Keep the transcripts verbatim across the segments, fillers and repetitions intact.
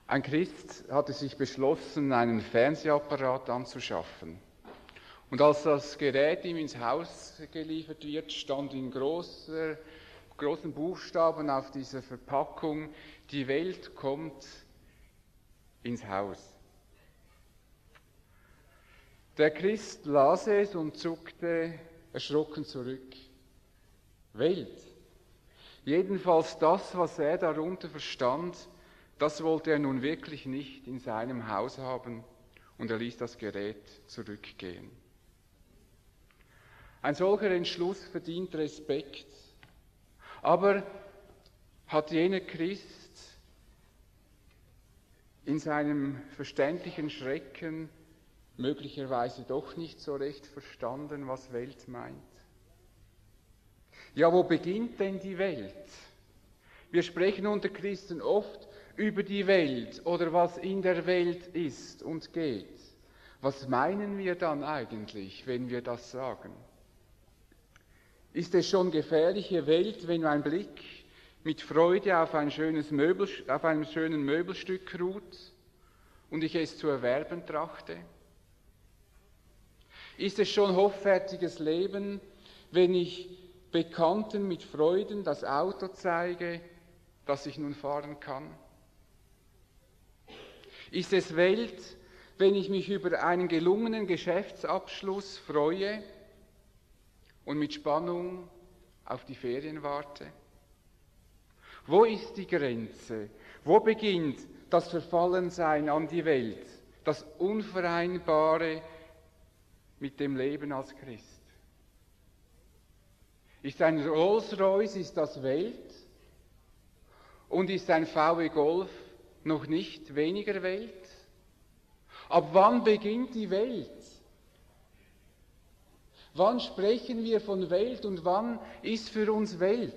Ein Christ hatte sich beschlossen, einen Fernsehapparat anzuschaffen. Und als das Gerät ihm ins Haus geliefert wird, stand in großer, großen Buchstaben auf dieser Verpackung: Die Welt kommt ins Haus. Der Christ las es und zuckte erschrocken zurück. Welt. Jedenfalls das, was er darunter verstand, das wollte er nun wirklich nicht in seinem Haus haben, und er ließ das Gerät zurückgehen. Ein solcher Entschluss verdient Respekt. Aber hat jener Christ in seinem verständlichen Schrecken möglicherweise doch nicht so recht verstanden, was Welt meint? Ja, wo beginnt denn die Welt? Wir sprechen unter Christen oft über die Welt oder was in der Welt ist und geht. Was meinen wir dann eigentlich, wenn wir das sagen? Ist es schon gefährliche Welt, wenn mein Blick mit Freude auf ein schönes Möbel, auf einem schönen Möbelstück ruht und ich es zu erwerben trachte? Ist es schon hoffärtiges Leben, wenn ich Bekannten mit Freuden das Auto zeige, das ich nun fahren kann? Ist es Welt, wenn ich mich über einen gelungenen Geschäftsabschluss freue und mit Spannung auf die Ferien warte? Wo ist die Grenze? Wo beginnt das Verfallensein an die Welt, das Unvereinbare mit dem Leben als Christ? Ist ein Rolls-Royce, ist das Welt? Und ist ein V W Golf noch nicht weniger Welt? Ab wann beginnt die Welt? Wann sprechen wir von Welt und wann ist für uns Welt?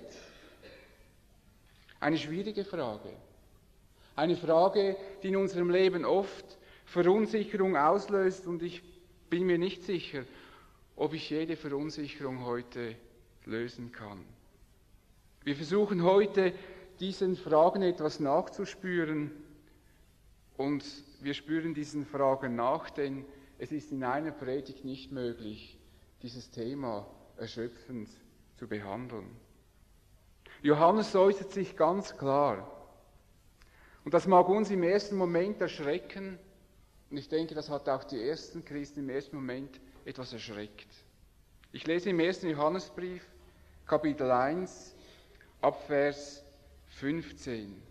Eine schwierige Frage. Eine Frage, die in unserem Leben oft Verunsicherung auslöst, und ich bin mir nicht sicher, ob ich jede Verunsicherung heute lösen kann. Wir versuchen heute, diesen Fragen etwas nachzuspüren, und wir spüren diesen Fragen nach, denn es ist in einer Predigt nicht möglich, dieses Thema erschöpfend zu behandeln. Johannes äußert sich ganz klar, und das mag uns im ersten Moment erschrecken, und ich denke, das hat auch die ersten Christen im ersten Moment etwas erschreckt. Ich lese im ersten Johannesbrief, Kapitel eins, ab Vers fünfzehn.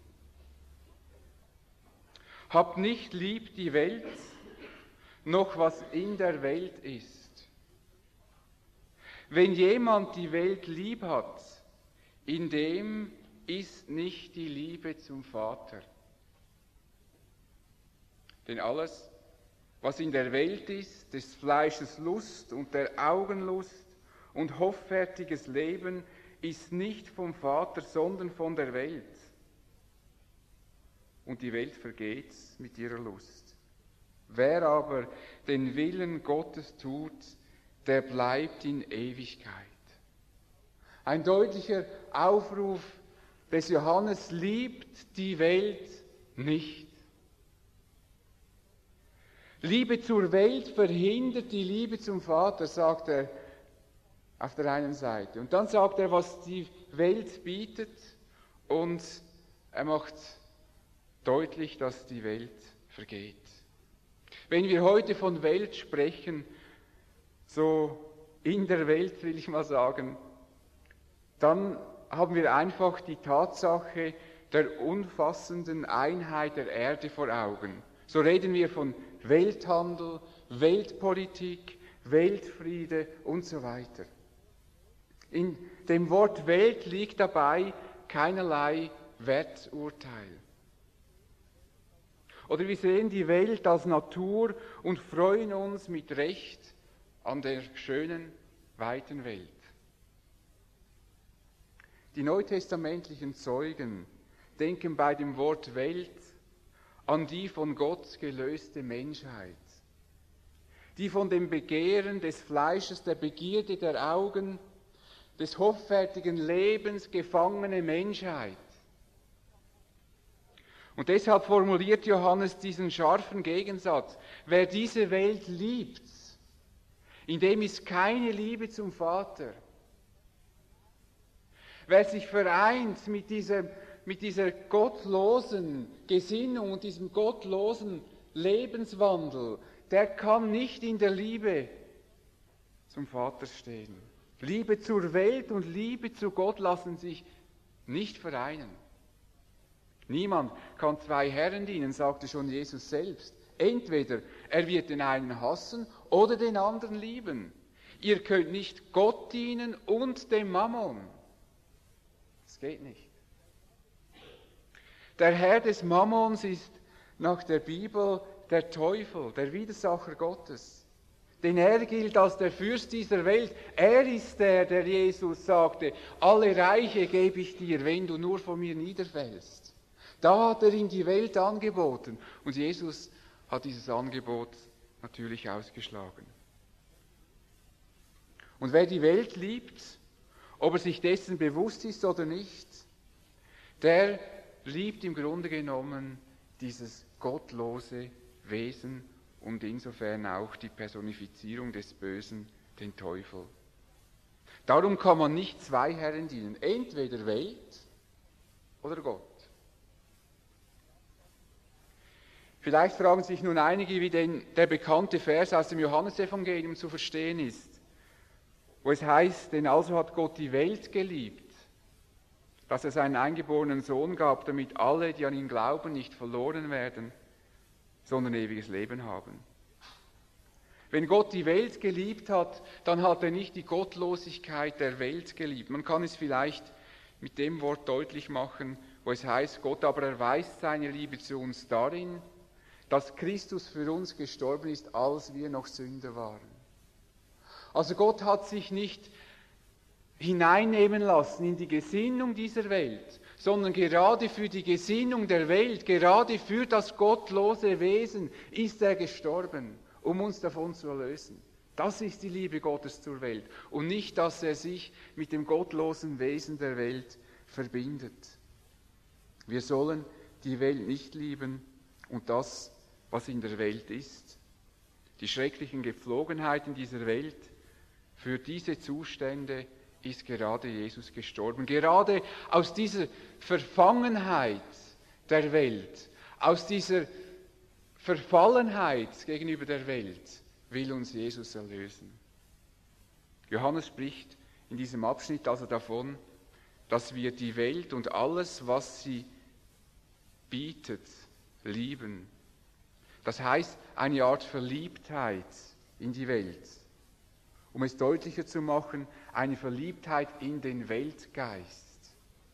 Habt nicht lieb die Welt, noch was in der Welt ist. Wenn jemand die Welt lieb hat, in dem ist nicht die Liebe zum Vater. Denn alles, was in der Welt ist, des Fleisches Lust und der Augenlust und hoffärtiges Leben, ist nicht vom Vater, sondern von der Welt. Und die Welt vergeht mit ihrer Lust. Wer aber den Willen Gottes tut, der bleibt in Ewigkeit. Ein deutlicher Aufruf des Johannes: liebt die Welt nicht. Liebe zur Welt verhindert die Liebe zum Vater, sagt er auf der einen Seite. Und dann sagt er, was die Welt bietet, und er macht deutlich, dass die Welt vergeht. Wenn wir heute von Welt sprechen, so in der Welt will ich mal sagen, dann haben wir einfach die Tatsache der umfassenden Einheit der Erde vor Augen. So reden wir von Welthandel, Weltpolitik, Weltfriede und so weiter. In dem Wort Welt liegt dabei keinerlei Werturteil. Oder wir sehen die Welt als Natur und freuen uns mit Recht an der schönen, weiten Welt. Die neutestamentlichen Zeugen denken bei dem Wort Welt an die von Gott gelöste Menschheit, die von dem Begehren des Fleisches, der Begierde der Augen, des hoffärtigen Lebens gefangene Menschheit. Und deshalb formuliert Johannes diesen scharfen Gegensatz. Wer diese Welt liebt, in dem ist keine Liebe zum Vater. Wer sich vereint mit dieser, mit dieser gottlosen Gesinnung und diesem gottlosen Lebenswandel, der kann nicht in der Liebe zum Vater stehen. Liebe zur Welt und Liebe zu Gott lassen sich nicht vereinen. Niemand kann zwei Herren dienen, sagte schon Jesus selbst. Entweder er wird den einen hassen oder den anderen lieben. Ihr könnt nicht Gott dienen und dem Mammon. Das geht nicht. Der Herr des Mammons ist nach der Bibel der Teufel, der Widersacher Gottes. Denn er gilt als der Fürst dieser Welt. Er ist der, der Jesus sagte, alle Reiche gebe ich dir, wenn du nur von mir niederfällst. Da hat er ihm die Welt angeboten. Und Jesus hat dieses Angebot natürlich ausgeschlagen. Und wer die Welt liebt, ob er sich dessen bewusst ist oder nicht, der liebt im Grunde genommen dieses gottlose Wesen und insofern auch die Personifizierung des Bösen, den Teufel. Darum kann man nicht zwei Herren dienen, entweder Welt oder Gott. Vielleicht fragen sich nun einige, wie denn der bekannte Vers aus dem Johannesevangelium zu verstehen ist, wo es heißt, denn also hat Gott die Welt geliebt, dass er seinen eingeborenen Sohn gab, damit alle, die an ihn glauben, nicht verloren werden, sondern ewiges Leben haben. Wenn Gott die Welt geliebt hat, dann hat er nicht die Gottlosigkeit der Welt geliebt. Man kann es vielleicht mit dem Wort deutlich machen, wo es heißt, Gott aber erweist seine Liebe zu uns darin, dass Christus für uns gestorben ist, als wir noch Sünder waren. Also Gott hat sich nicht hineinnehmen lassen in die Gesinnung dieser Welt, sondern gerade für die Gesinnung der Welt, gerade für das gottlose Wesen ist er gestorben, um uns davon zu erlösen. Das ist die Liebe Gottes zur Welt und nicht, dass er sich mit dem gottlosen Wesen der Welt verbindet. Wir sollen die Welt nicht lieben und das, was in der Welt ist. Die schrecklichen Gepflogenheiten dieser Welt, für diese Zustände ist gerade Jesus gestorben. Gerade aus dieser Verfangenheit der Welt, aus dieser Verfallenheit gegenüber der Welt will uns Jesus erlösen. Johannes spricht in diesem Abschnitt also davon, dass wir die Welt und alles, was sie bietet, lieben. Das heißt, eine Art Verliebtheit in die Welt. Um es deutlicher zu machen, eine Verliebtheit in den Weltgeist.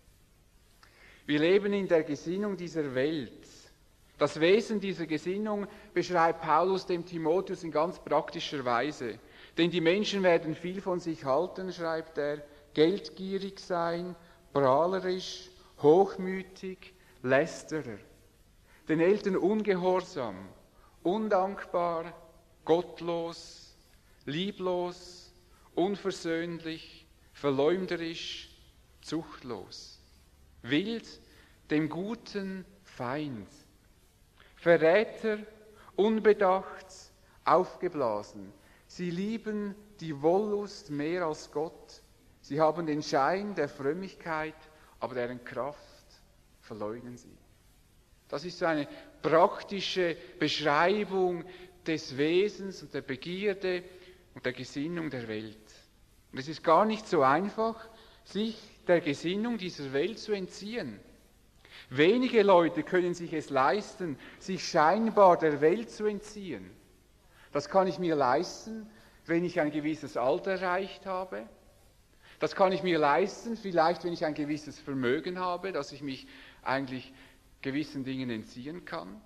Wir leben in der Gesinnung dieser Welt. Das Wesen dieser Gesinnung beschreibt Paulus dem Timotheus in ganz praktischer Weise. Denn die Menschen werden viel von sich halten, schreibt er, geldgierig sein, prahlerisch, hochmütig, lästerer, den Eltern ungehorsam, undankbar, gottlos, lieblos, unversöhnlich, verleumderisch, zuchtlos, wild, dem Guten Feind, Verräter, unbedacht, aufgeblasen. Sie lieben die Wollust mehr als Gott. Sie haben den Schein der Frömmigkeit, aber deren Kraft verleugnen sie. Das ist so eine praktische Beschreibung des Wesens und der Begierde und der Gesinnung der Welt. Und es ist gar nicht so einfach, sich der Gesinnung dieser Welt zu entziehen. Wenige Leute können sich es leisten, sich scheinbar der Welt zu entziehen. Das kann ich mir leisten, wenn ich ein gewisses Alter erreicht habe. Das kann ich mir leisten, vielleicht wenn ich ein gewisses Vermögen habe, dass ich mich eigentlich gewissen Dingen entziehen kann,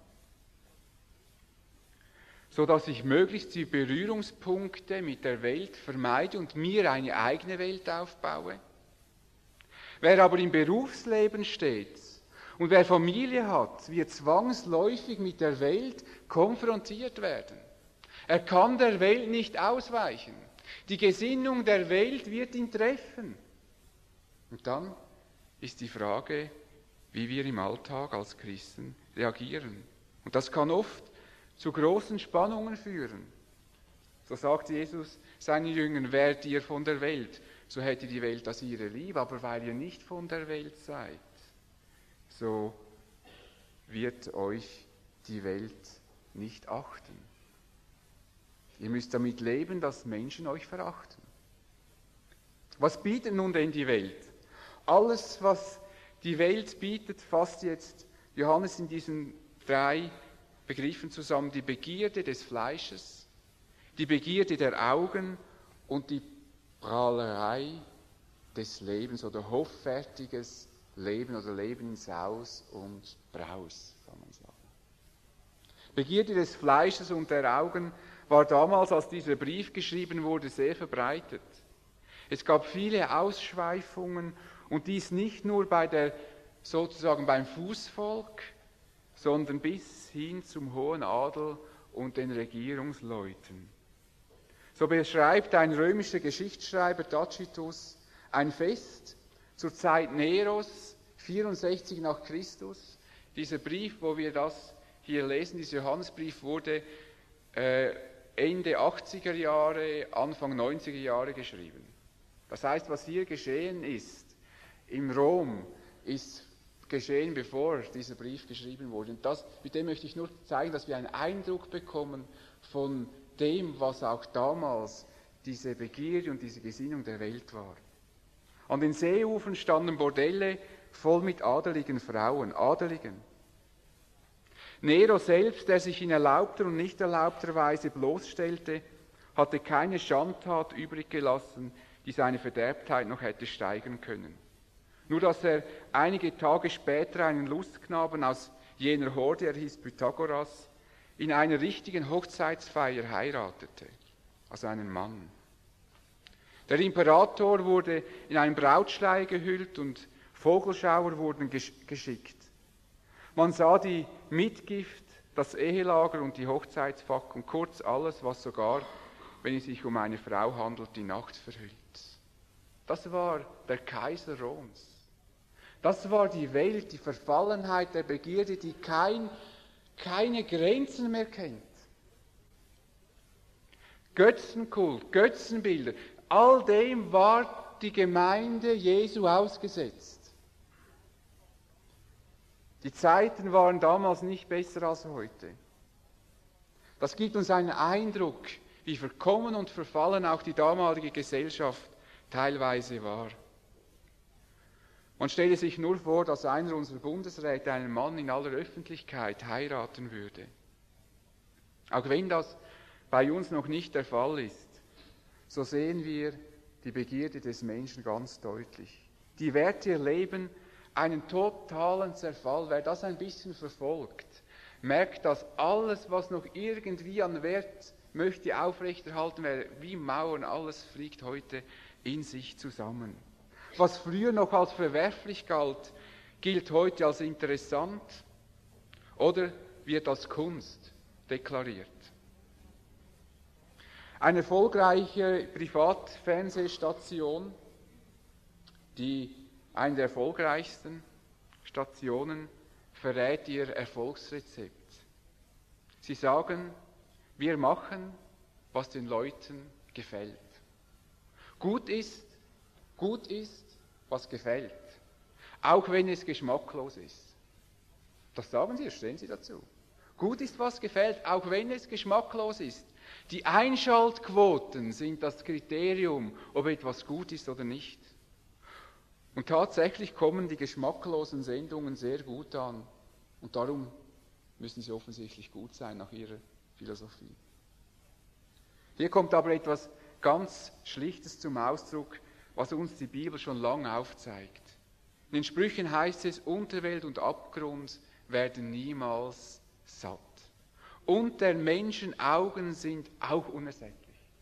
sodass ich möglichst die Berührungspunkte mit der Welt vermeide und mir eine eigene Welt aufbaue. Wer aber im Berufsleben steht und wer Familie hat, wird zwangsläufig mit der Welt konfrontiert werden. Er kann der Welt nicht ausweichen. Die Gesinnung der Welt wird ihn treffen. Und dann ist die Frage, wie wir im Alltag als Christen reagieren. Und das kann oft zu großen Spannungen führen. So sagt Jesus seinen Jüngern, wärt ihr von der Welt, so hätte die Welt das ihre lieb, aber weil ihr nicht von der Welt seid, so wird euch die Welt nicht achten. Ihr müsst damit leben, dass Menschen euch verachten. Was bietet nun denn die Welt? Alles, was die Welt bietet, fasst jetzt Johannes in diesen drei Begriffen zusammen: die Begierde des Fleisches, die Begierde der Augen und die Prahlerei des Lebens oder hoffärtiges Leben oder Leben in Saus und Braus, kann man sagen. Begierde des Fleisches und der Augen war damals, als dieser Brief geschrieben wurde, sehr verbreitet. Es gab viele Ausschweifungen und dies nicht nur bei der, sozusagen beim Fußvolk, sondern bis hin zum hohen Adel und den Regierungsleuten. So beschreibt ein römischer Geschichtsschreiber Tacitus ein Fest zur Zeit Neros, vierundsechzig nach Christus. Dieser Brief, wo wir das hier lesen, dieser Johannesbrief, wurde äh, Ende achtziger Jahre, Anfang neunziger Jahre geschrieben. Das heißt, was hier geschehen ist, im Rom, ist geschehen, bevor dieser Brief geschrieben wurde. Und das, mit dem möchte ich nur zeigen, dass wir einen Eindruck bekommen von dem, was auch damals diese Begierde und diese Gesinnung der Welt war. An den Seeufern standen Bordelle voll mit adeligen Frauen, Adeligen. Nero selbst, der sich in erlaubter und nicht erlaubter Weise bloßstellte, hatte keine Schandtat übrig gelassen, die seine Verderbtheit noch hätte steigern können. Nur dass er einige Tage später einen Lustknaben aus jener Horde, er hieß Pythagoras, in einer richtigen Hochzeitsfeier heiratete, also einen Mann. Der Imperator wurde in einen Brautschleier gehüllt und Vogelschauer wurden geschickt. Man sah die Mitgift, das Ehelager und die Hochzeitsfackeln, kurz alles, was sogar, wenn es sich um eine Frau handelt, die Nacht verhüllt. Das war der Kaiser Roms. Das war die Welt, die Verfallenheit der Begierde, die kein, keine Grenzen mehr kennt. Götzenkult, Götzenbilder, all dem war die Gemeinde Jesu ausgesetzt. Die Zeiten waren damals nicht besser als heute. Das gibt uns einen Eindruck, wie verkommen und verfallen auch die damalige Gesellschaft teilweise war. Man stelle sich nur vor, dass einer unserer Bundesräte einen Mann in aller Öffentlichkeit heiraten würde. Auch wenn das bei uns noch nicht der Fall ist, so sehen wir die Begierde des Menschen ganz deutlich. Die Werte erleben einen totalen Zerfall. Wer das ein bisschen verfolgt, merkt, dass alles, was noch irgendwie an Wert möchte aufrechterhalten werden, wie Mauern, alles fliegt heute in sich zusammen. Was früher noch als verwerflich galt, gilt heute als interessant oder wird als Kunst deklariert. Eine erfolgreiche Privatfernsehstation, die eine der erfolgreichsten Stationen, verrät ihr Erfolgsrezept. Sie sagen, wir machen, was den Leuten gefällt. Gut ist, gut ist, was gefällt, auch wenn es geschmacklos ist. Das sagen sie, stehen sie dazu. Gut ist, was gefällt, auch wenn es geschmacklos ist. Die Einschaltquoten sind das Kriterium, ob etwas gut ist oder nicht. Und tatsächlich kommen die geschmacklosen Sendungen sehr gut an. Und darum müssen sie offensichtlich gut sein nach ihrer Philosophie. Hier kommt aber etwas ganz Schlichtes zum Ausdruck, was uns die Bibel schon lange aufzeigt. In den Sprüchen heißt es, Unterwelt und Abgrund werden niemals satt. Und der Menschen Augen sind auch unersättlich.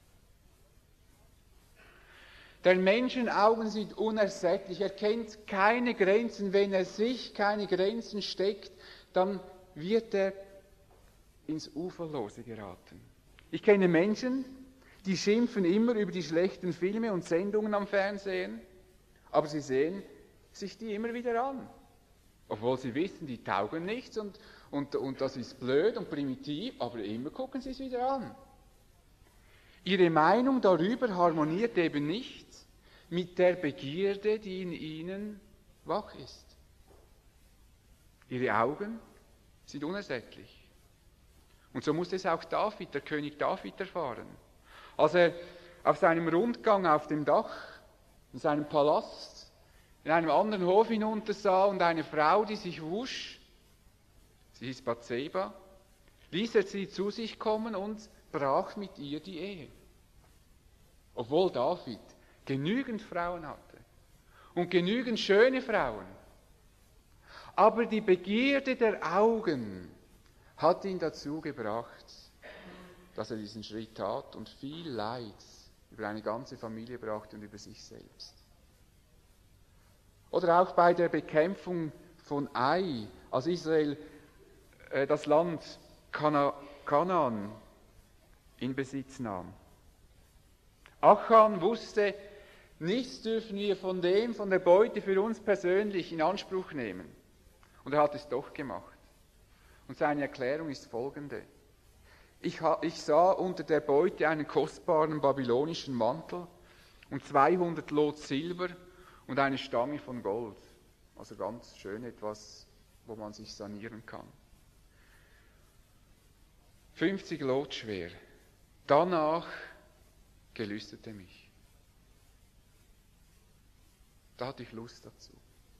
Der Menschen Augen sind unersättlich. Er kennt keine Grenzen. Wenn er sich keine Grenzen steckt, dann wird er ins Uferlose geraten. Ich kenne Menschen, die schimpfen immer über die schlechten Filme und Sendungen am Fernsehen, aber sie sehen sich die immer wieder an. Obwohl sie wissen, die taugen nichts und, und, und das ist blöd und primitiv, aber immer gucken sie es wieder an. Ihre Meinung darüber harmoniert eben nicht mit der Begierde, die in ihnen wach ist. Ihre Augen sind unersättlich. Und so musste es auch David, der König David, erfahren. Als er auf seinem Rundgang auf dem Dach in seinem Palast in einem anderen Hof hinuntersah und eine Frau, die sich wusch, sie hieß Bathseba, ließ er sie zu sich kommen und brach mit ihr die Ehe. Obwohl David genügend Frauen hatte und genügend schöne Frauen. Aber die Begierde der Augen hat ihn dazu gebracht, dass er diesen Schritt tat und viel Leid über eine ganze Familie brachte und über sich selbst. Oder auch bei der Bekämpfung von Ai, als Israel äh, das Land Kana- Kanaan in Besitz nahm. Achan wusste, nichts dürfen wir von dem, von der Beute für uns persönlich in Anspruch nehmen. Und er hat es doch gemacht. Und seine Erklärung ist folgende. Ich, ha, ich sah unter der Beute einen kostbaren babylonischen Mantel und zweihundert Lot Silber und eine Stange von Gold. Also ganz schön etwas, wo man sich sanieren kann. fünfzig Lot schwer. Danach gelüstete mich. Da hatte ich Lust dazu.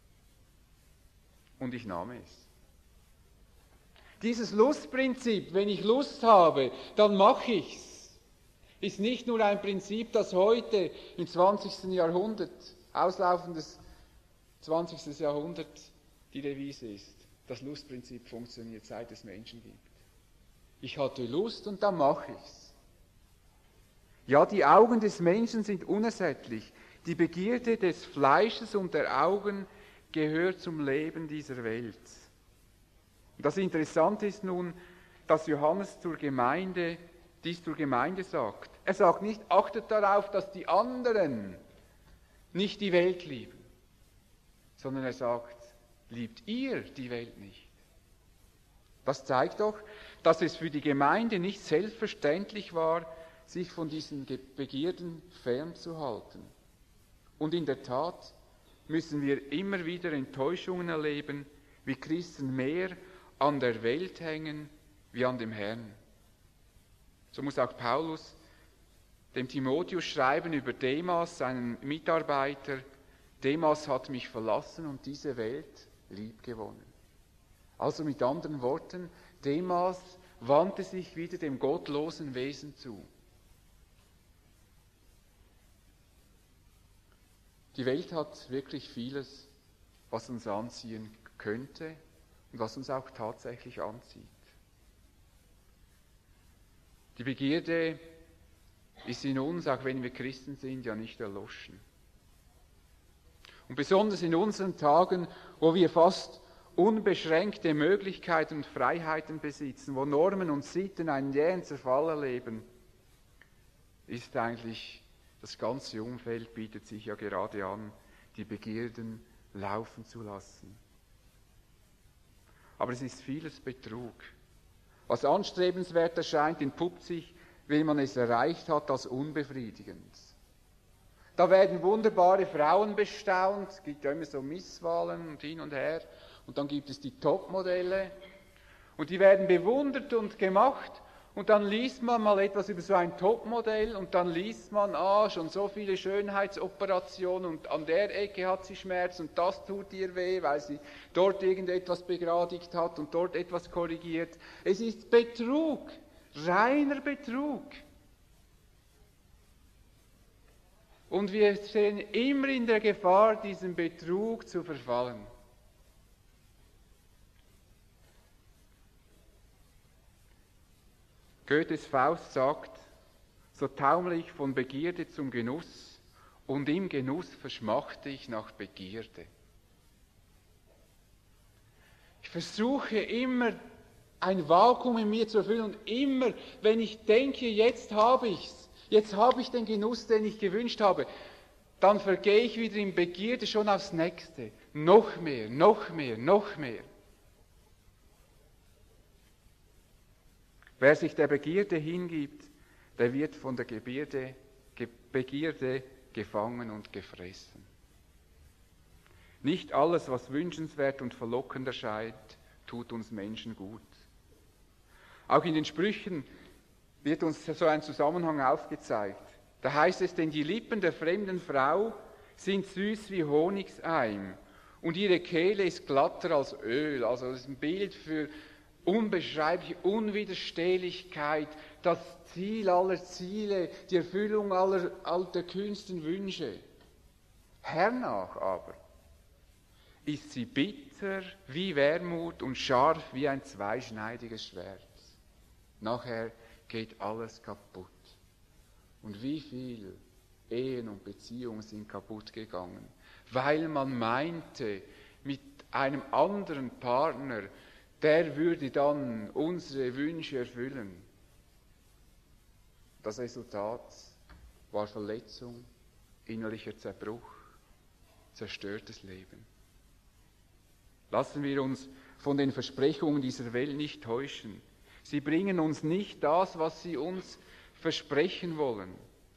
Und ich nahm es. Dieses Lustprinzip, wenn ich Lust habe, dann mache ich's, ist nicht nur ein Prinzip, das heute im zwanzigsten Jahrhundert, auslaufendes zwanzigsten Jahrhundert, die Devise ist. Das Lustprinzip funktioniert, seit es Menschen gibt. Ich hatte Lust und dann mache ich's. Ja, die Augen des Menschen sind unersättlich. Die Begierde des Fleisches und der Augen gehört zum Leben dieser Welt. Und das Interessante ist nun, dass Johannes zur Gemeinde, dies zur Gemeinde sagt. Er sagt nicht, achtet darauf, dass die anderen nicht die Welt lieben, sondern er sagt, liebt ihr die Welt nicht. Das zeigt doch, dass es für die Gemeinde nicht selbstverständlich war, sich von diesen Begierden fernzuhalten. Und in der Tat müssen wir immer wieder Enttäuschungen erleben, wie Christen mehr an der Welt hängen wie an dem Herrn. So muss auch Paulus dem Timotheus schreiben über Demas, seinen Mitarbeiter. Demas hat mich verlassen und diese Welt liebgewonnen. Also mit anderen Worten, Demas wandte sich wieder dem gottlosen Wesen zu. Die Welt hat wirklich vieles, was uns anziehen könnte und was uns auch tatsächlich anzieht. Die Begierde ist in uns, auch wenn wir Christen sind, ja nicht erloschen. Und besonders in unseren Tagen, wo wir fast unbeschränkte Möglichkeiten und Freiheiten besitzen, wo Normen und Sitten einen jähen Zerfall erleben, ist eigentlich das ganze Umfeld bietet sich ja gerade an, die Begierden laufen zu lassen. Aber es ist vieles Betrug. Was anstrebenswert erscheint, entpuppt sich, wenn man es erreicht hat, als unbefriedigend. Da werden wunderbare Frauen bestaunt, es gibt ja immer so Misswahlen und hin und her, und dann gibt es die Topmodelle, und die werden bewundert und gemacht, und dann liest man mal etwas über so ein Topmodell, und dann liest man, ah, schon so viele Schönheitsoperationen, und an der Ecke hat sie Schmerz, und das tut ihr weh, weil sie dort irgendetwas begradigt hat und dort etwas korrigiert. Es ist Betrug, reiner Betrug. Und wir stehen immer in der Gefahr, diesem Betrug zu verfallen. Goethes Faust sagt, so taumle ich von Begierde zum Genuss und im Genuss verschmachte ich nach Begierde. Ich versuche immer ein Vakuum in mir zu erfüllen und immer, wenn ich denke, jetzt habe ich's, jetzt habe ich den Genuss, den ich gewünscht habe, dann vergehe ich wieder in Begierde schon aufs Nächste. Noch mehr, noch mehr, noch mehr. Wer sich der Begierde hingibt, der wird von der Begierde, Begierde gefangen und gefressen. Nicht alles, was wünschenswert und verlockend erscheint, tut uns Menschen gut. Auch in den Sprüchen wird uns so ein Zusammenhang aufgezeigt. Da heißt es, denn die Lippen der fremden Frau sind süß wie Honigseim und ihre Kehle ist glatter als Öl. Also das ist ein Bild für unbeschreibliche Unwiderstehlichkeit, das Ziel aller Ziele, die Erfüllung aller, aller der kühnsten Wünsche. Hernach aber ist sie bitter wie Wermut und scharf wie ein zweischneidiges Schwert. Nachher geht alles kaputt. Und wie viele Ehen und Beziehungen sind kaputt gegangen, weil man meinte, mit einem anderen Partner, der würde dann unsere Wünsche erfüllen. Das Resultat war Verletzung, innerlicher Zerbruch, zerstörtes Leben. Lassen wir uns von den Versprechungen dieser Welt nicht täuschen. Sie bringen uns nicht das, was sie uns versprechen wollen.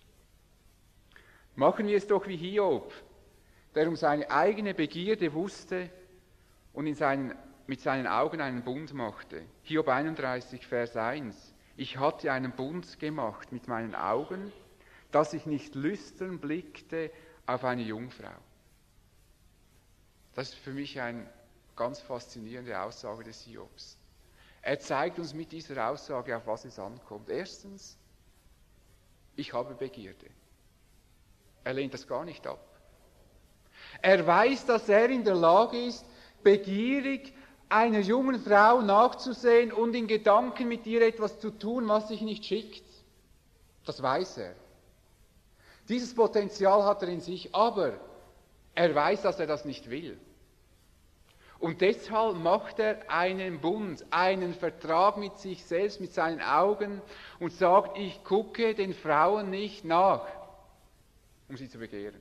Machen wir es doch wie Hiob, der um seine eigene Begierde wusste und in seinen, mit seinen Augen einen Bund machte. Hiob einunddreißig, Vers eins. Ich hatte einen Bund gemacht mit meinen Augen, dass ich nicht lüstern blickte auf eine Jungfrau. Das ist für mich eine ganz faszinierende Aussage des Hiobs. Er zeigt uns mit dieser Aussage, auf was es ankommt. Erstens, ich habe Begierde. Er lehnt das gar nicht ab. Er weiß, dass er in der Lage ist, begierig einer jungen Frau nachzusehen und in Gedanken mit ihr etwas zu tun, was sich nicht schickt. Das weiß er. Dieses Potenzial hat er in sich, aber er weiß, dass er das nicht will. Und deshalb macht er einen Bund, einen Vertrag mit sich selbst, mit seinen Augen und sagt, ich gucke den Frauen nicht nach, um sie zu begehren.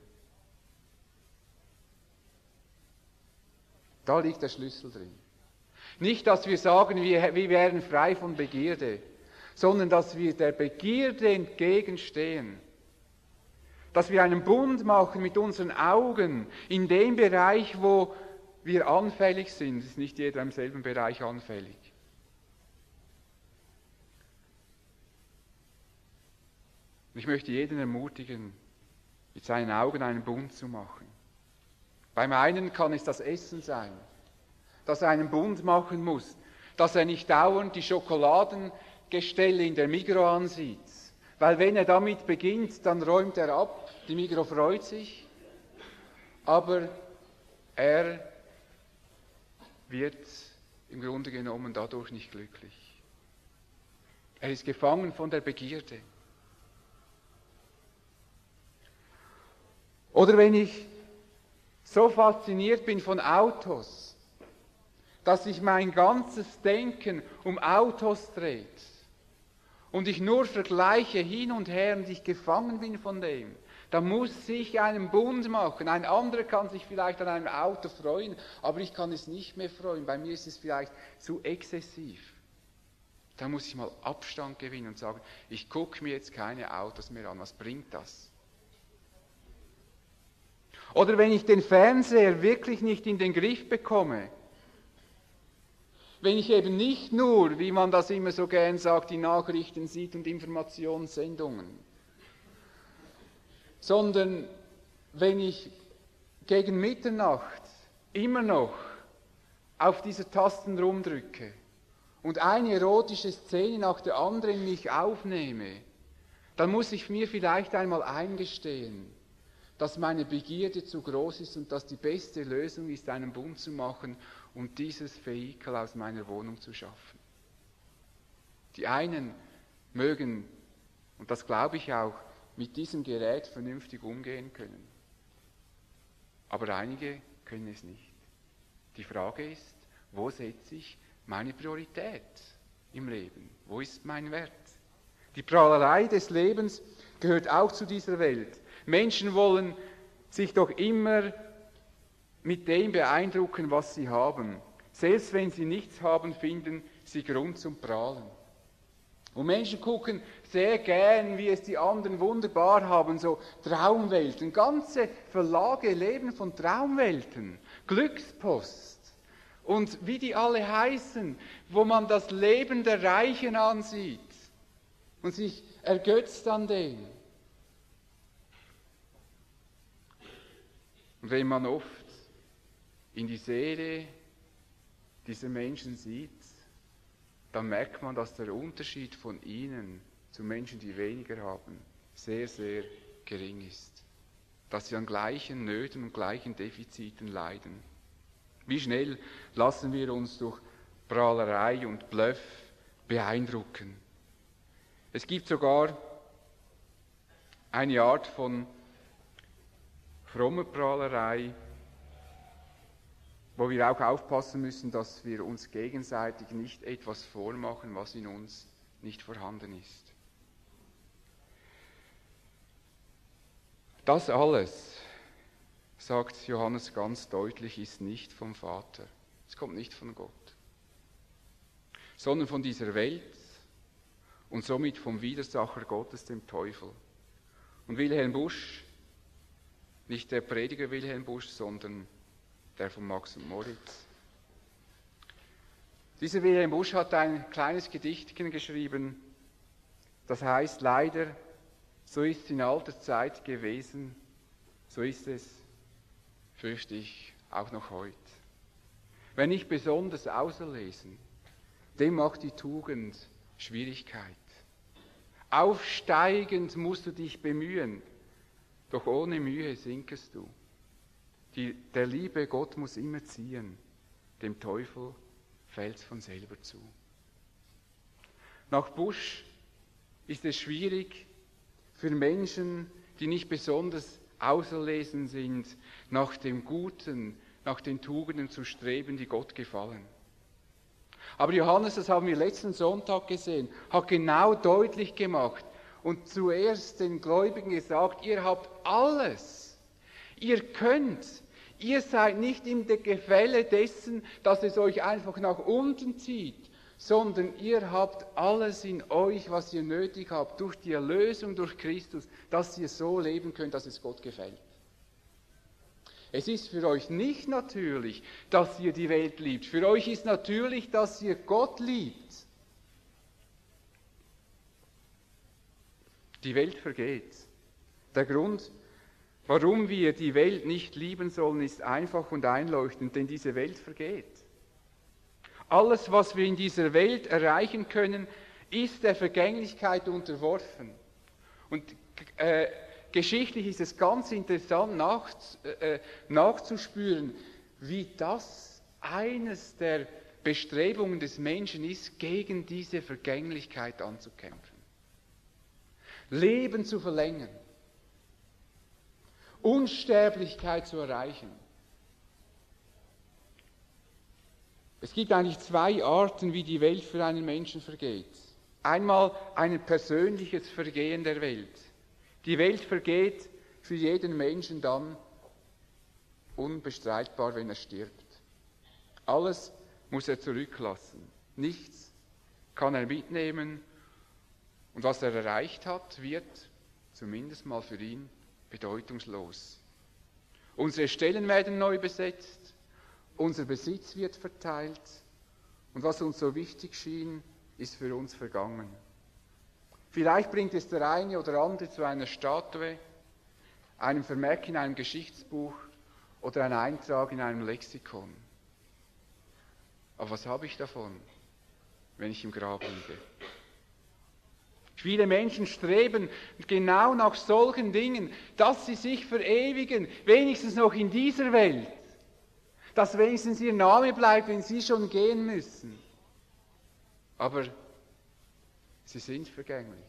Da liegt der Schlüssel drin. Nicht, dass wir sagen, wir, wir wären frei von Begierde, sondern dass wir der Begierde entgegenstehen. Dass wir einen Bund machen mit unseren Augen in dem Bereich, wo wir anfällig sind. Es ist nicht jeder im selben Bereich anfällig. Ich möchte jeden ermutigen, mit seinen Augen einen Bund zu machen. Beim einen kann es das Essen sein, dass er einen Bund machen muss, dass er nicht dauernd die Schokoladengestelle in der Migros ansieht. Weil wenn er damit beginnt, dann räumt er ab, die Migros freut sich, aber er wird im Grunde genommen dadurch nicht glücklich. Er ist gefangen von der Begierde. Oder wenn ich so fasziniert bin von Autos, dass sich mein ganzes Denken um Autos dreht und ich nur vergleiche hin und her und ich gefangen bin von dem, da muss ich einen Bund machen. Ein anderer kann sich vielleicht an einem Auto freuen, aber ich kann es nicht mehr freuen. Bei mir ist es vielleicht zu exzessiv. Da muss ich mal Abstand gewinnen und sagen, ich gucke mir jetzt keine Autos mehr an. Was bringt das? Oder wenn ich den Fernseher wirklich nicht in den Griff bekomme, wenn ich eben nicht nur, wie man das immer so gern sagt, die Nachrichten sieht und Informationssendungen, sondern wenn ich gegen Mitternacht immer noch auf diese Tasten rumdrücke und eine erotische Szene nach der anderen mich aufnehme, dann muss ich mir vielleicht einmal eingestehen, dass meine Begierde zu groß ist und dass die beste Lösung ist, einen Bund zu machen und dieses Vehikel aus meiner Wohnung zu schaffen. Die einen mögen, und das glaube ich auch, mit diesem Gerät vernünftig umgehen können. Aber einige können es nicht. Die Frage ist, wo setze ich meine Priorität im Leben? Wo ist mein Wert? Die Prahlerei des Lebens gehört auch zu dieser Welt. Menschen wollen sich doch immer mit dem beeindrucken, was sie haben. Selbst wenn sie nichts haben, finden sie Grund zum Prahlen. Und Menschen gucken sehr gern, wie es die anderen wunderbar haben, so Traumwelten. Ganze Verlage leben von Traumwelten. Glückspost. Und wie die alle heißen, wo man das Leben der Reichen ansieht und sich ergötzt an denen. Und wenn man oft in die Seele dieser Menschen sieht, dann merkt man, dass der Unterschied von ihnen zu Menschen, die weniger haben, sehr, sehr gering ist. Dass sie an gleichen Nöten und gleichen Defiziten leiden. Wie schnell lassen wir uns durch Prahlerei und Bluff beeindrucken. Es gibt sogar eine Art von frommer Prahlerei, wo wir auch aufpassen müssen, dass wir uns gegenseitig nicht etwas vormachen, was in uns nicht vorhanden ist. Das alles, sagt Johannes ganz deutlich, ist nicht vom Vater. Es kommt nicht von Gott, sondern von dieser Welt und somit vom Widersacher Gottes, dem Teufel. Und Wilhelm Busch, nicht der Prediger Wilhelm Busch, sondern der von Max und Moritz. Dieser Wilhelm Busch hat ein kleines Gedichtchen geschrieben, das heißt, leider, so ist es in alter Zeit gewesen, so ist es, fürchte ich, auch noch heute. Wer nicht besonders auserlesen, dem macht die Tugend Schwierigkeit. Aufsteigend musst du dich bemühen, doch ohne Mühe sinkest du. Die, der liebe Gott muss immer ziehen, dem Teufel fällt's von selber zu. Nach Busch ist es schwierig für Menschen, die nicht besonders auserlesen sind, nach dem Guten, nach den Tugenden zu streben, die Gott gefallen. Aber Johannes, das haben wir letzten Sonntag gesehen, hat genau deutlich gemacht und zuerst den Gläubigen gesagt, ihr habt alles. Ihr könnt, ihr seid nicht im Gefälle dessen, dass es euch einfach nach unten zieht, sondern ihr habt alles in euch, was ihr nötig habt, durch die Erlösung durch Christus, dass ihr so leben könnt, dass es Gott gefällt. Es ist für euch nicht natürlich, dass ihr die Welt liebt. Für euch ist natürlich, dass ihr Gott liebt. Die Welt vergeht. Der Grund, warum wir die Welt nicht lieben sollen, ist einfach und einleuchtend, denn diese Welt vergeht. Alles, was wir in dieser Welt erreichen können, ist der Vergänglichkeit unterworfen. Und äh, geschichtlich ist es ganz interessant nach, äh, nachzuspüren, wie das eines der Bestrebungen des Menschen ist, gegen diese Vergänglichkeit anzukämpfen. Leben zu verlängern. Unsterblichkeit zu erreichen. Es gibt eigentlich zwei Arten, wie die Welt für einen Menschen vergeht. Einmal ein persönliches Vergehen der Welt. Die Welt vergeht für jeden Menschen dann unbestreitbar, wenn er stirbt. Alles muss er zurücklassen. Nichts kann er mitnehmen. Und was er erreicht hat, wird, zumindest mal für ihn, bedeutungslos. Unsere Stellen werden neu besetzt, unser Besitz wird verteilt und was uns so wichtig schien, ist für uns vergangen. Vielleicht bringt es der eine oder andere zu einer Statue, einem Vermerk in einem Geschichtsbuch oder einem Eintrag in einem Lexikon. Aber was habe ich davon, wenn ich im Grab liege? Viele Menschen streben genau nach solchen Dingen, dass sie sich verewigen, wenigstens noch in dieser Welt. Dass wenigstens ihr Name bleibt, wenn sie schon gehen müssen. Aber sie sind vergänglich.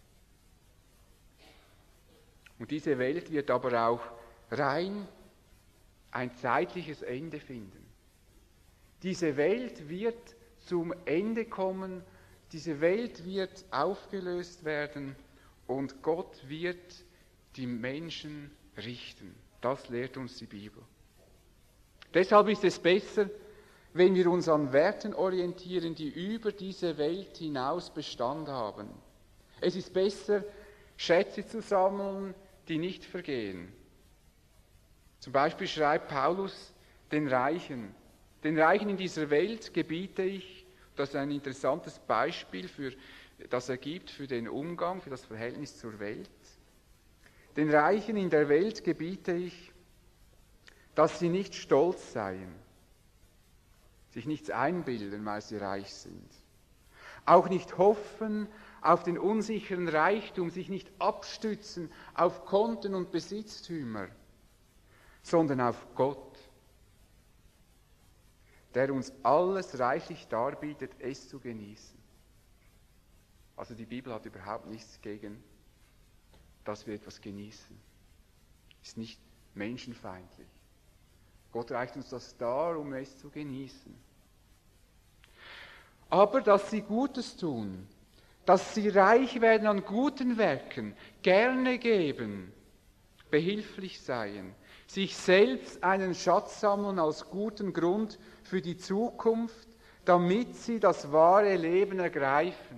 Und diese Welt wird aber auch rein ein zeitliches Ende finden. Diese Welt wird zum Ende kommen. Diese Welt wird aufgelöst werden und Gott wird die Menschen richten. Das lehrt uns die Bibel. Deshalb ist es besser, wenn wir uns an Werten orientieren, die über diese Welt hinaus Bestand haben. Es ist besser, Schätze zu sammeln, die nicht vergehen. Zum Beispiel schreibt Paulus den Reichen. Den Reichen in dieser Welt gebiete ich, das ist ein interessantes Beispiel, für, das er gibt für den Umgang, für das Verhältnis zur Welt. Den Reichen in der Welt gebiete ich, dass sie nicht stolz seien, sich nichts einbilden, weil sie reich sind. Auch nicht hoffen auf den unsicheren Reichtum, sich nicht abstützen auf Konten und Besitztümer, sondern auf Gott, der uns alles reichlich darbietet, es zu genießen. Also die Bibel hat überhaupt nichts gegen, dass wir etwas genießen. Ist nicht menschenfeindlich. Gott reicht uns das dar, um es zu genießen. Aber dass sie Gutes tun, dass sie reich werden an guten Werken, gerne geben, behilflich seien, sich selbst einen Schatz sammeln als guten Grund für die Zukunft, damit sie das wahre Leben ergreifen.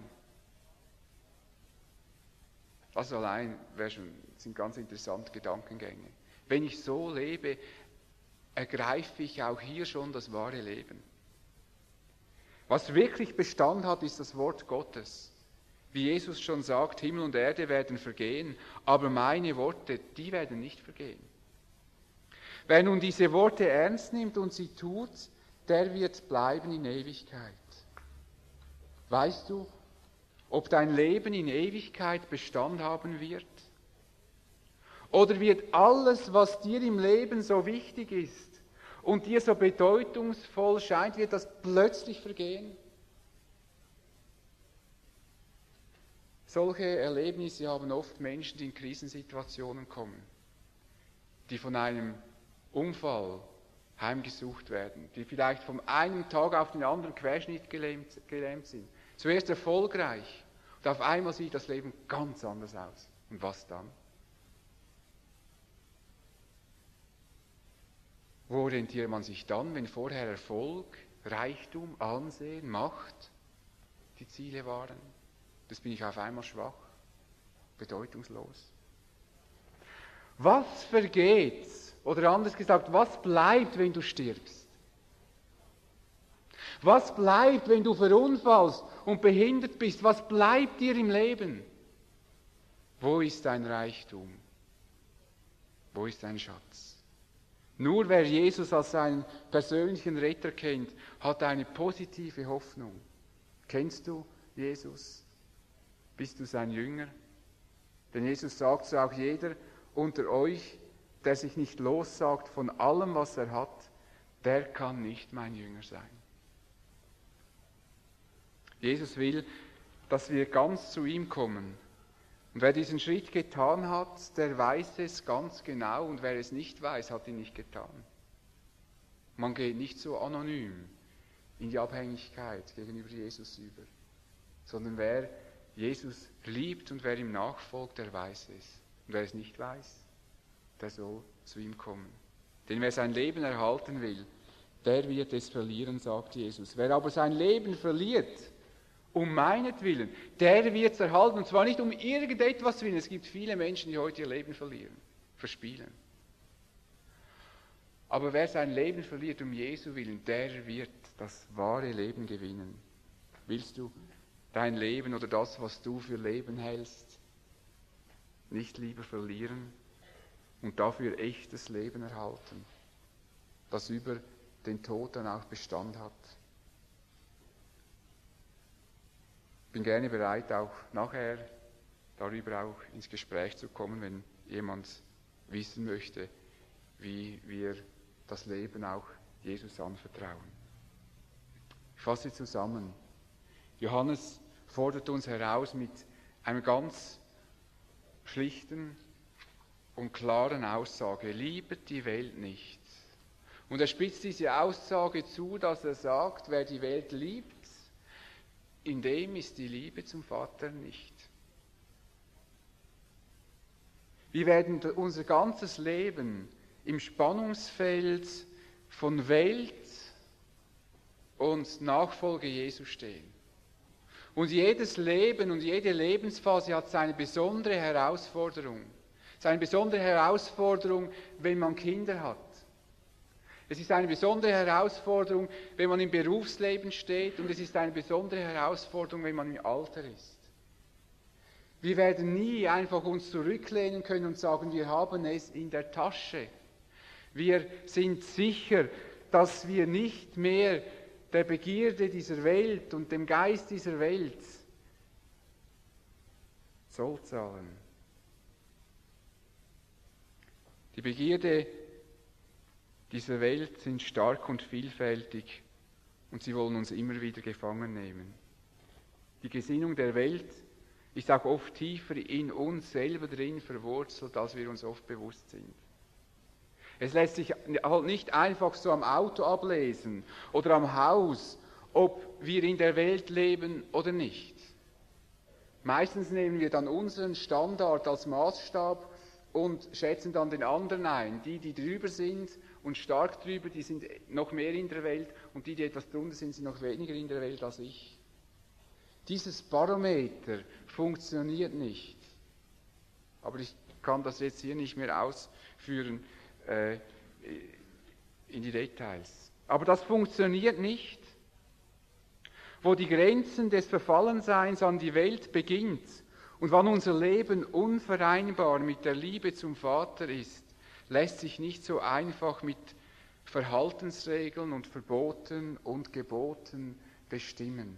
Das allein schon, sind ganz interessante Gedankengänge. Wenn ich so lebe, ergreife ich auch hier schon das wahre Leben. Was wirklich Bestand hat, ist das Wort Gottes. Wie Jesus schon sagt, Himmel und Erde werden vergehen, aber meine Worte, die werden nicht vergehen. Wer nun diese Worte ernst nimmt und sie tut, der wird bleiben in Ewigkeit. Weißt du, ob dein Leben in Ewigkeit Bestand haben wird? Oder wird alles, was dir im Leben so wichtig ist und dir so bedeutungsvoll scheint, wird das plötzlich vergehen? Solche Erlebnisse haben oft Menschen, die in Krisensituationen kommen, die von einem Unfall heimgesucht werden, die vielleicht vom einen Tag auf den anderen Querschnitt gelähmt, gelähmt sind. Zuerst erfolgreich und auf einmal sieht das Leben ganz anders aus. Und was dann? Wo orientiert man sich dann, wenn vorher Erfolg, Reichtum, Ansehen, Macht die Ziele waren? Das bin ich auf einmal schwach, bedeutungslos. Was vergeht, oder anders gesagt, was bleibt, wenn du stirbst? Was bleibt, wenn du verunfallst und behindert bist? Was bleibt dir im Leben? Wo ist dein Reichtum? Wo ist dein Schatz? Nur wer Jesus als seinen persönlichen Retter kennt, hat eine positive Hoffnung. Kennst du Jesus? Bist du sein Jünger? Denn Jesus sagt so, auch jeder unter euch, der sich nicht lossagt von allem, was er hat, der kann nicht mein Jünger sein. Jesus will, dass wir ganz zu ihm kommen. Und wer diesen Schritt getan hat, der weiß es ganz genau, und wer es nicht weiß, hat ihn nicht getan. Man geht nicht so anonym in die Abhängigkeit gegenüber Jesus über, sondern wer Jesus liebt und wer ihm nachfolgt, der weiß es. Und wer es nicht weiß, der soll zu ihm kommen. Denn wer sein Leben erhalten will, der wird es verlieren, sagt Jesus. Wer aber sein Leben verliert, um meinetwillen, der wird es erhalten. Und zwar nicht um irgendetwas willen. Es gibt viele Menschen, die heute ihr Leben verlieren, verspielen. Aber wer sein Leben verliert um Jesu willen, der wird das wahre Leben gewinnen. Willst du dein Leben oder das, was du für Leben hältst, nicht lieber verlieren und dafür echtes Leben erhalten, das über den Tod dann auch Bestand hat? Ich bin gerne bereit, auch nachher darüber auch ins Gespräch zu kommen, wenn jemand wissen möchte, wie wir das Leben auch Jesus anvertrauen. Ich fasse zusammen. Johannes fordert uns heraus mit einer ganz schlichten und klaren Aussage: Liebet die Welt nicht. Und er spitzt diese Aussage zu, dass er sagt, wer die Welt liebt, in dem ist die Liebe zum Vater nicht. Wir werden unser ganzes Leben im Spannungsfeld von Welt und Nachfolge Jesu stehen. Und jedes Leben und jede Lebensphase hat seine besondere Herausforderung. Seine besondere Herausforderung, wenn man Kinder hat. Es ist eine besondere Herausforderung, wenn man im Berufsleben steht, und es ist eine besondere Herausforderung, wenn man im Alter ist. Wir werden nie einfach uns zurücklehnen können und sagen, wir haben es in der Tasche. Wir sind sicher, dass wir nicht mehr der Begierde dieser Welt und dem Geist dieser Welt Zoll zahlen. Die Begierde dieser Welt sind stark und vielfältig und sie wollen uns immer wieder gefangen nehmen. Die Gesinnung der Welt ist auch oft tiefer in uns selber drin verwurzelt, als wir uns oft bewusst sind. Es lässt sich halt nicht einfach so am Auto ablesen oder am Haus, ob wir in der Welt leben oder nicht. Meistens nehmen wir dann unseren Standard als Maßstab und schätzen dann den anderen ein. Die, die drüber sind und stark drüber, die sind noch mehr in der Welt, und die, die etwas drunter sind, sind noch weniger in der Welt als ich. Dieses Barometer funktioniert nicht. Aber ich kann das jetzt hier nicht mehr ausführen äh, in die Details. Aber das funktioniert nicht. Wo die Grenzen des Verfallenseins an die Welt beginnt und wann unser Leben unvereinbar mit der Liebe zum Vater ist, lässt sich nicht so einfach mit Verhaltensregeln und Verboten und Geboten bestimmen.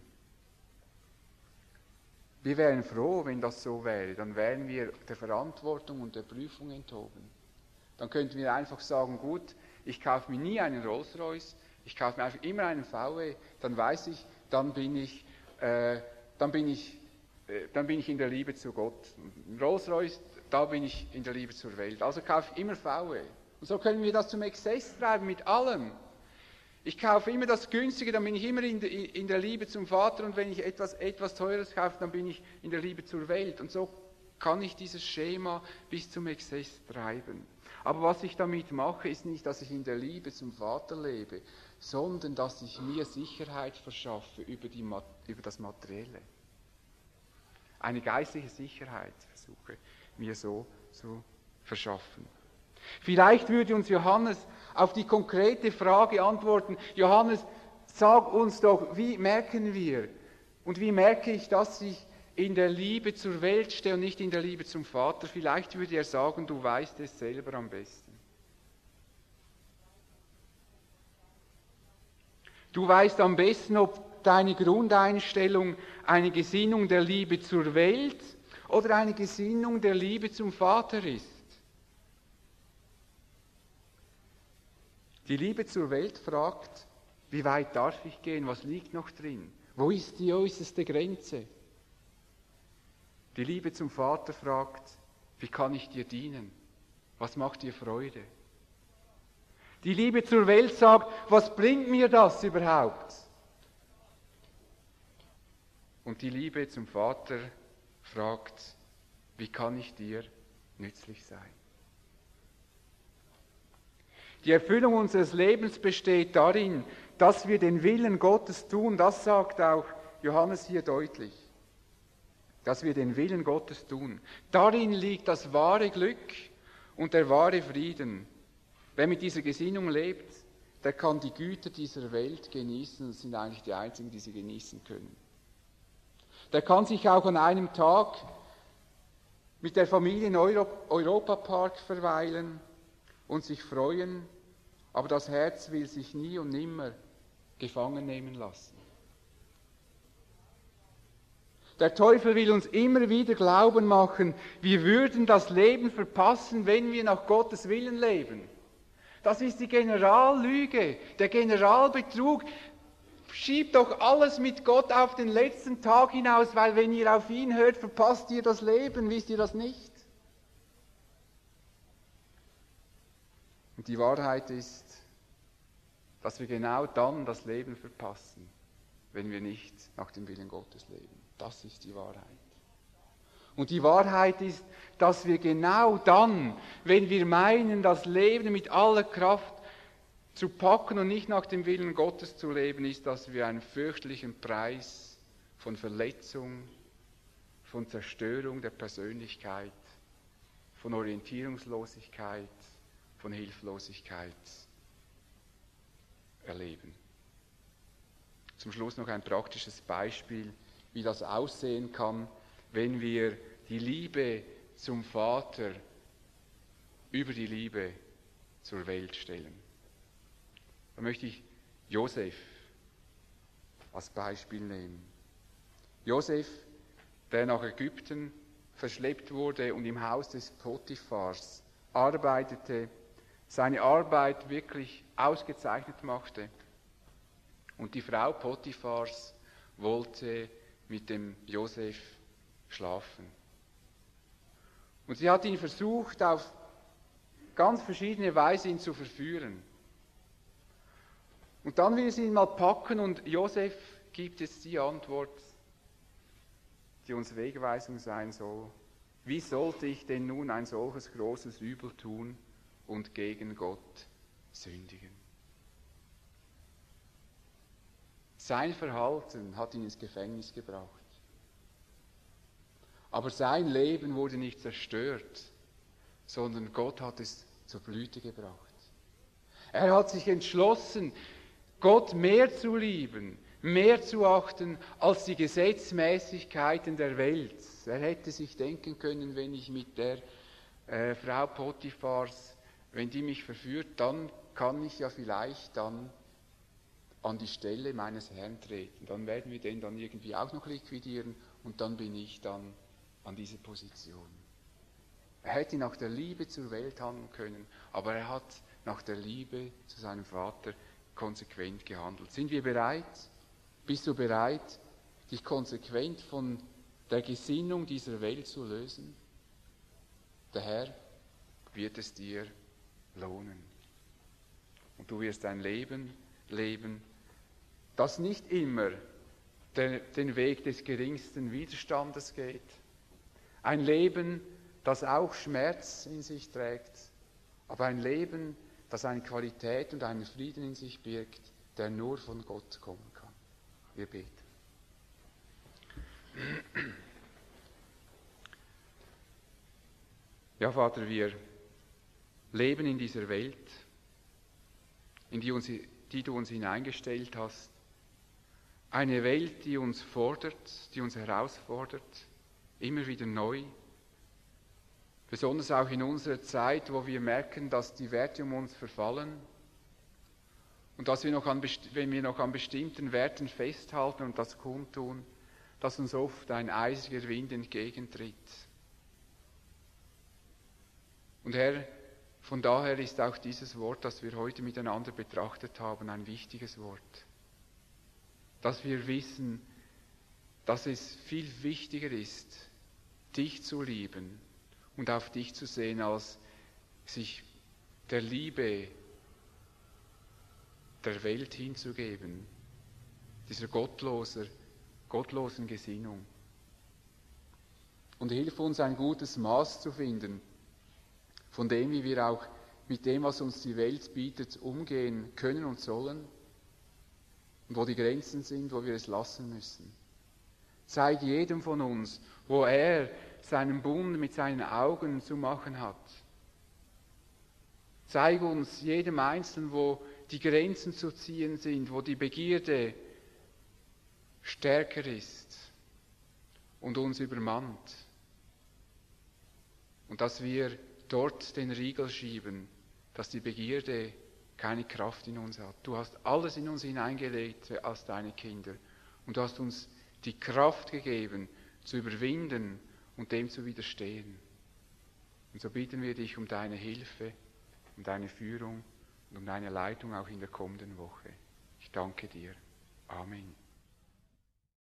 Wir wären froh, wenn das so wäre. Dann wären wir der Verantwortung und der Prüfung enthoben. Dann könnten wir einfach sagen, gut, ich kaufe mir nie einen Rolls-Royce, ich kaufe mir einfach immer einen V W, dann weiß ich, dann bin ich, äh, dann bin ich, äh, dann bin ich in der Liebe zu Gott. Rolls-Royce, da bin ich in der Liebe zur Welt. Also kaufe ich immer V W. Und so können wir das zum Exzess treiben mit allem. Ich kaufe immer das Günstige, dann bin ich immer in, de, in der Liebe zum Vater, und wenn ich etwas, etwas Teures kaufe, dann bin ich in der Liebe zur Welt. Und so kann ich dieses Schema bis zum Exzess treiben. Aber was ich damit mache, ist nicht, dass ich in der Liebe zum Vater lebe, sondern dass ich mir Sicherheit verschaffe über, die, über das Materielle. Eine geistliche Sicherheit versuche mir so zu verschaffen. Vielleicht würde uns Johannes auf die konkrete Frage antworten: Johannes, sag uns doch, wie merken wir und wie merke ich, dass ich in der Liebe zur Welt stehe und nicht in der Liebe zum Vater? Vielleicht würde er sagen, du weißt es selber am besten. Du weißt am besten, ob deine Grundeinstellung eine Gesinnung der Liebe zur Welt oder eine Gesinnung der Liebe zum Vater ist. Die Liebe zur Welt fragt, wie weit darf ich gehen, was liegt noch drin? Wo ist die äußerste Grenze? Die Liebe zum Vater fragt, wie kann ich dir dienen? Was macht dir Freude? Die Liebe zur Welt sagt, was bringt mir das überhaupt? Und die Liebe zum Vater fragt, wie kann ich dir nützlich sein? Die Erfüllung unseres Lebens besteht darin, dass wir den Willen Gottes tun. Das sagt auch Johannes hier deutlich. Dass wir den Willen Gottes tun. Darin liegt das wahre Glück und der wahre Frieden. Wer mit dieser Gesinnung lebt, der kann die Güter dieser Welt genießen. Das sind eigentlich die einzigen, die sie genießen können. Der kann sich auch an einem Tag mit der Familie im Europapark verweilen und sich freuen, aber das Herz will sich nie und nimmer gefangen nehmen lassen. Der Teufel will uns immer wieder glauben machen, wir würden das Leben verpassen, wenn wir nach Gottes Willen leben. Das ist die Generallüge, der Generalbetrug. Schiebt doch alles mit Gott auf den letzten Tag hinaus, weil wenn ihr auf ihn hört, verpasst ihr das Leben, wisst ihr das nicht? Und die Wahrheit ist, dass wir genau dann das Leben verpassen, wenn wir nicht nach dem Willen Gottes leben. Das ist die Wahrheit. Und die Wahrheit ist, dass wir genau dann, wenn wir meinen, das Leben mit aller Kraft zu packen und nicht nach dem Willen Gottes zu leben, ist, dass wir einen fürchterlichen Preis von Verletzung, von Zerstörung der Persönlichkeit, von Orientierungslosigkeit, von Hilflosigkeit erleben. Zum Schluss noch ein praktisches Beispiel, wie das aussehen kann, wenn wir die Liebe zum Vater über die Liebe zur Welt stellen. Da möchte ich Josef als Beispiel nehmen. Josef, der nach Ägypten verschleppt wurde und im Haus des Potiphars arbeitete, seine Arbeit wirklich ausgezeichnet machte. Und die Frau Potiphars wollte mit dem Josef schlafen. Und sie hat ihn versucht, auf ganz verschiedene Weise ihn zu verführen. Und dann will sie ihn mal packen und Josef gibt jetzt die Antwort, die uns Wegweisung sein soll. Wie sollte ich denn nun ein solches großes Übel tun und gegen Gott sündigen? Sein Verhalten hat ihn ins Gefängnis gebracht. Aber sein Leben wurde nicht zerstört, sondern Gott hat es zur Blüte gebracht. Er hat sich entschlossen, Gott mehr zu lieben, mehr zu achten als die Gesetzmäßigkeiten der Welt. Er hätte sich denken können, wenn ich mit der äh, Frau Potiphars, wenn die mich verführt, dann kann ich ja vielleicht dann an die Stelle meines Herrn treten. Dann werden wir den dann irgendwie auch noch liquidieren und dann bin ich dann an dieser Position. Er hätte nach der Liebe zur Welt handeln können, aber er hat nach der Liebe zu seinem Vater konsequent gehandelt. Sind wir bereit? Bist du bereit, dich konsequent von der Gesinnung dieser Welt zu lösen? Der Herr wird es dir lohnen. Und du wirst ein Leben leben, das nicht immer den, den Weg des geringsten Widerstandes geht. Ein Leben, das auch Schmerz in sich trägt, aber ein Leben, das eine Qualität und einen Frieden in sich birgt, der nur von Gott kommen kann. Wir beten. Ja, Vater, wir leben in dieser Welt, in die, uns, die du uns hineingestellt hast. Eine Welt, die uns fordert, die uns herausfordert, immer wieder neu. Besonders auch in unserer Zeit, wo wir merken, dass die Werte um uns verfallen und dass wir noch an, wenn wir noch an bestimmten Werten festhalten und das kundtun, dass uns oft ein eisiger Wind entgegentritt. Und Herr, von daher ist auch dieses Wort, das wir heute miteinander betrachtet haben, ein wichtiges Wort. Dass wir wissen, dass es viel wichtiger ist, dich zu lieben und auf dich zu sehen, als sich der Liebe der Welt hinzugeben, dieser gottloser, gottlosen Gesinnung. Und hilf uns, ein gutes Maß zu finden, von dem, wie wir auch mit dem, was uns die Welt bietet, umgehen können und sollen und wo die Grenzen sind, wo wir es lassen müssen. Zeig jedem von uns, wo er seinen Bund mit seinen Augen zu machen hat. Zeig uns jedem Einzelnen, wo die Grenzen zu ziehen sind, wo die Begierde stärker ist und uns übermannt. Und dass wir dort den Riegel schieben, dass die Begierde keine Kraft in uns hat. Du hast alles in uns hineingelegt als deine Kinder und du hast uns die Kraft gegeben, zu überwinden und dem zu widerstehen. Und so bitten wir dich um deine Hilfe, um deine Führung und um deine Leitung auch in der kommenden Woche. Ich danke dir. Amen.